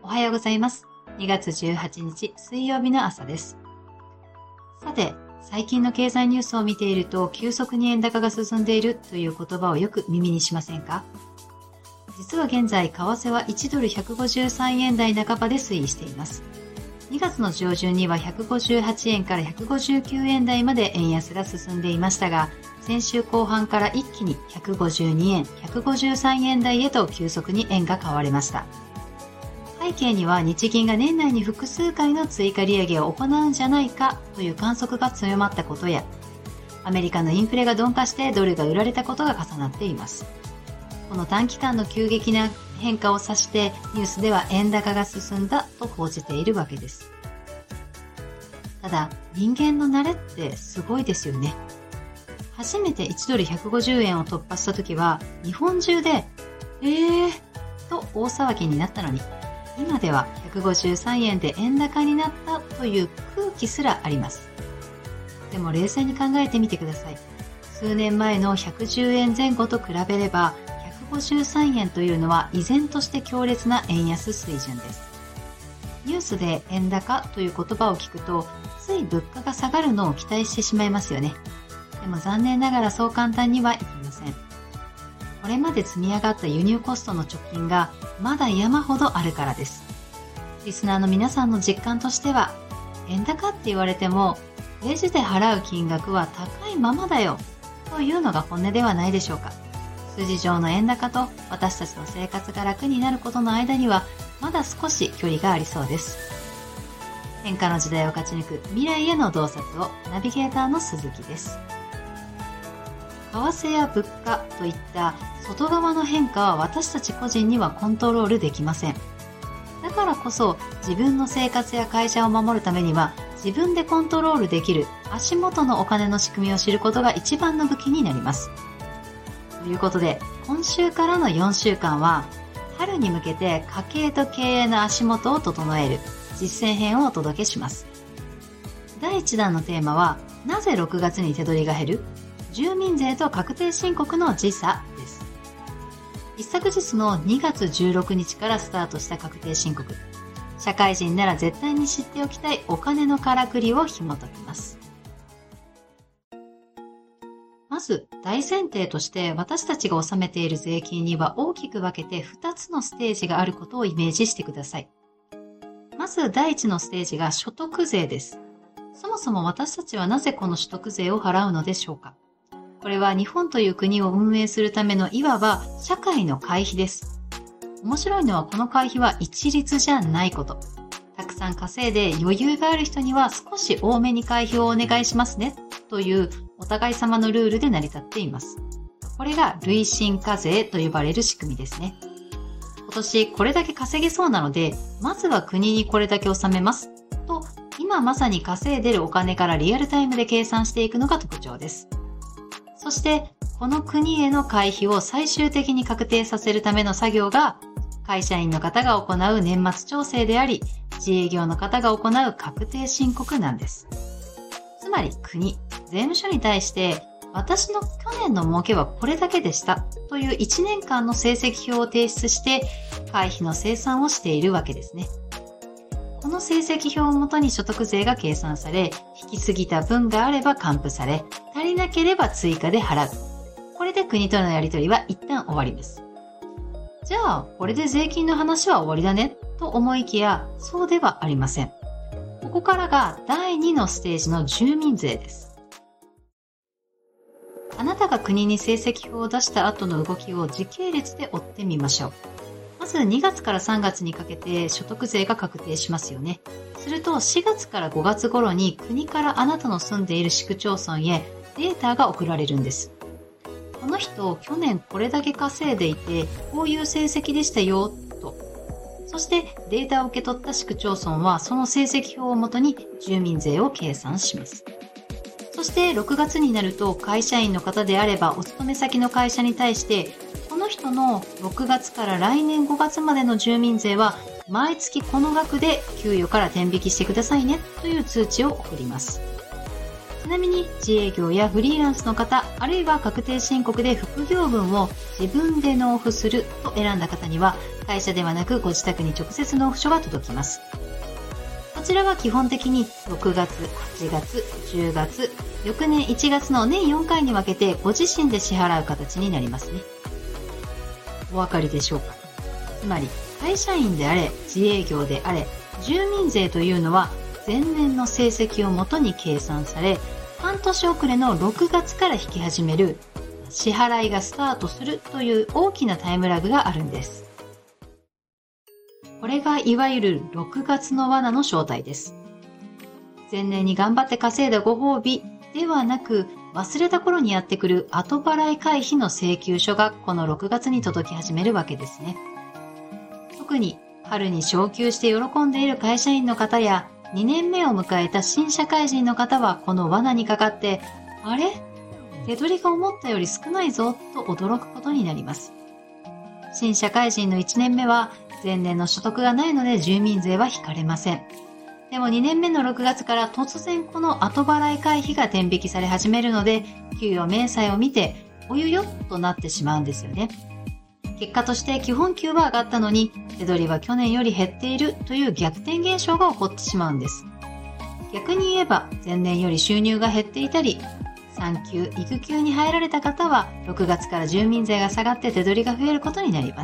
おはようございます。2月18日水曜日の朝です。さて、最近の経済ニュースを見ていると急速に円高が進んでいるという言葉をよく耳にしませんか？実は現在、為替は1ドル153円台半ばで推移しています。2月の上旬には158円から159円台まで円安が進んでいましたが、先週後半から一気に152円、153円台へと急速に円が買われました。背景には日銀が年内に複数回の追加利上げを行うんじゃないかという観測が強まったことや、アメリカのインフレが鈍化してドルが売られたことが重なっています。この短期間の急激な変化を指してニュースでは円高が進んだと報じているわけです。ただ人間の慣れってすごいですよね。初めて1ドル150円を突破した時は日本中でと大騒ぎになったのに、今では153円で円高になったという空気すらあります。でも冷静に考えてみてください。数年前の110円前後と比べれば153円というのは依然として強烈な円安水準です。ニュースで円高という言葉を聞くとつい物価が下がるのを期待してしまいますよね。でも残念ながらそう簡単にはいきません。これまで積み上がった輸入コストの貯金がまだ山ほどあるからです。リスナーの皆さんの実感としては、円高って言われてもレジで払う金額は高いままだよというのが本音ではないでしょうか。数字上の円高と私たちの生活が楽になることの間にはまだ少し距離がありそうです。変化の時代を勝ち抜く未来への洞察をナビゲーターの鈴木です。為替や物価といった外側の変化は私たち個人にはコントロールできません。だからこそ自分の生活や会社を守るためには自分でコントロールできる足元のお金の仕組みを知ることが一番の武器になります。ということで今週からの4週間は春に向けて家計と経営の足元を整える実践編をお届けします。第1弾のテーマはなぜ6月に手取りが減る？住民税と確定申告の時差です。一昨日の2月16日からスタートした確定申告。社会人なら絶対に知っておきたいお金のからくりを紐解きます。まず大前提として私たちが納めている税金には大きく分けて2つのステージがあることをイメージしてください。まず第1のステージが所得税です。そもそも私たちはなぜこの所得税を払うのでしょうか。これは日本という国を運営するためのいわば社会の会費です。面白いのはこの会費は一律じゃないこと。たくさん稼いで余裕がある人には少し多めに会費をお願いしますねというお互い様のルールで成り立っています。これが累進課税と呼ばれる仕組みですね。今年これだけ稼げそうなので、まずは国にこれだけ納めますと、今まさに稼いでるお金からリアルタイムで計算していくのが特徴です。そしてこの国への会費を最終的に確定させるための作業が会社員の方が行う年末調整であり、自営業の方が行う確定申告なんです。つまり国、税務署に対して私の去年の儲けはこれだけでしたという1年間の成績表を提出して会費の精算をしているわけですね。この成績表をもとに所得税が計算され、引き過ぎた分があれば還付され、足りなければ追加で払う。これで国とのやり取りは一旦終わります。じゃあ、これで税金の話は終わりだねと思いきや、そうではありません。ここからが第2のステージの住民税です。あなたが国に成績表を出した後の動きを時系列で追ってみましょう。まず2月から3月にかけて所得税が確定しますよね。すると4月から5月頃に国からあなたの住んでいる市区町村へデータが送られるんです。この人去年これだけ稼いでいてこういう成績でしたよと。そしてデータを受け取った市区町村はその成績表をもとに住民税を計算します。そして6月になると会社員の方であればお勤め先の会社に対してこの人の6月から来年5月までの住民税は毎月この額で給与から転引きしてくださいねという通知を送ります。ちなみに自営業やフリーランスの方、 あるいは確定申告で副業分を自分で納付すると選んだ方には、会社ではなくご自宅に直接納付書が届きます。こちらは基本的に6月、8月、10月、翌年1月の年4回に分けてご自身で支払う形になりますね。お分かりでしょうか？つまり会社員であれ、自営業であれ、住民税というのは前年の成績をもとに計算され、半年遅れの6月から引き始める支払いがスタートするという大きなタイムラグがあるんです。これがいわゆる6月の罠の正体です。前年に頑張って稼いだご褒美ではなく、忘れた頃にやってくる後払い回避の請求書がこの6月に届き始めるわけですね。特に春に昇給して喜んでいる会社員の方や2年目を迎えた新社会人の方はこの罠にかかって、あれ？手取りが思ったより少ないぞと驚くことになります。新社会人の1年目は前年の所得がないので住民税は引かれません。でも2年目の6月から突然この後払い回避が天引きされ始めるので、給与明細を見ておゆよっとなってしまうんですよね。結果として基本給は上がったのに手取りは去年より減っているという逆転現象が起こってしまうんです。逆に言えば前年より収入が減っていたり、産休・育休に入られた方は6月から住民税が下がって手取りが増えることになります。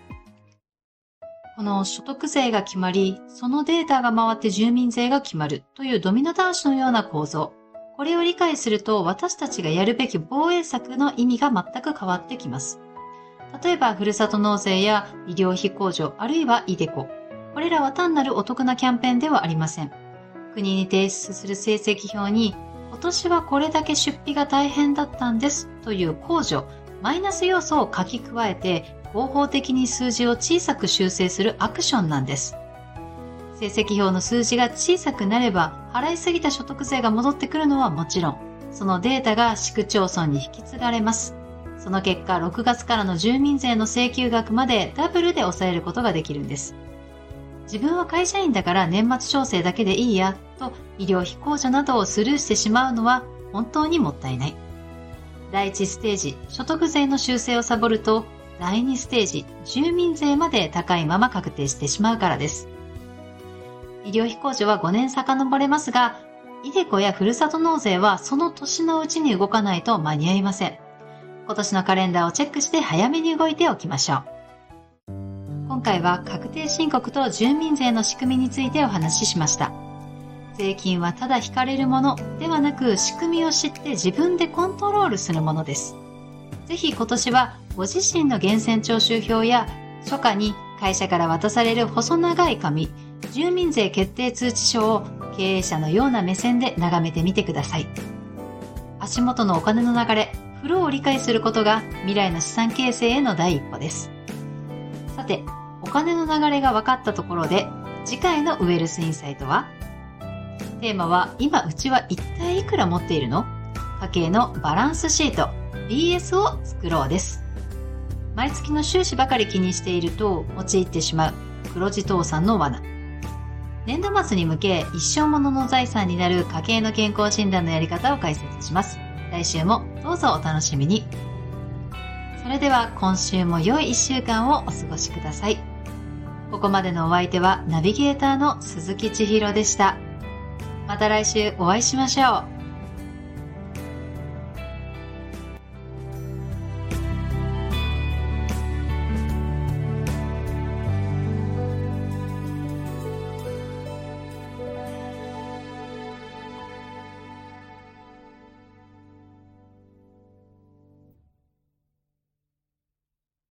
この所得税が決まり、そのデータが回って住民税が決まるというドミノ倒しのような構造。これを理解すると私たちがやるべき防衛策の意味が全く変わってきます。例えば、ふるさと納税や医療費控除、あるいはイデコ。これらは単なるお得なキャンペーンではありません。国に提出する成績表に、今年はこれだけ出費が大変だったんですという控除、マイナス要素を書き加えて、合法的に数字を小さく修正するアクションなんです。成績表の数字が小さくなれば、払いすぎた所得税が戻ってくるのはもちろん、そのデータが市区町村に引き継がれます。その結果、6月からの住民税の請求額までダブルで抑えることができるんです。自分は会社員だから年末調整だけでいいやと医療費控除などをスルーしてしまうのは本当にもったいない。第1ステージ、所得税の修正をサボると、第2ステージ、住民税まで高いまま確定してしまうからです。医療費控除は5年遡れますが、イデコやふるさと納税はその年のうちに動かないと間に合いません。今年のカレンダーをチェックして早めに動いておきましょう。今回は確定申告と住民税の仕組みについてお話ししました。税金はただ引かれるものではなく、仕組みを知って自分でコントロールするものです。ぜひ今年はご自身の源泉徴収票や初夏に会社から渡される細長い紙、住民税決定通知書を経営者のような目線で眺めてみてください。足元のお金の流れ、フローを理解することが未来の資産形成への第一歩です。さて、お金の流れが分かったところで、次回のウェルスインサイトは、テーマは今うちは一体いくら持っているの？家計のバランスシート BS を作ろうです。毎月の収支ばかり気にしていると陥ってしまう黒字倒産の罠。年度末に向け一生ものの財産になる家計の健康診断のやり方を解説します。来週もどうぞお楽しみに。それでは今週も良い1週間をお過ごしください。ここまでのお相手はナビゲーターの鈴木千尋でした。また来週お会いしましょう。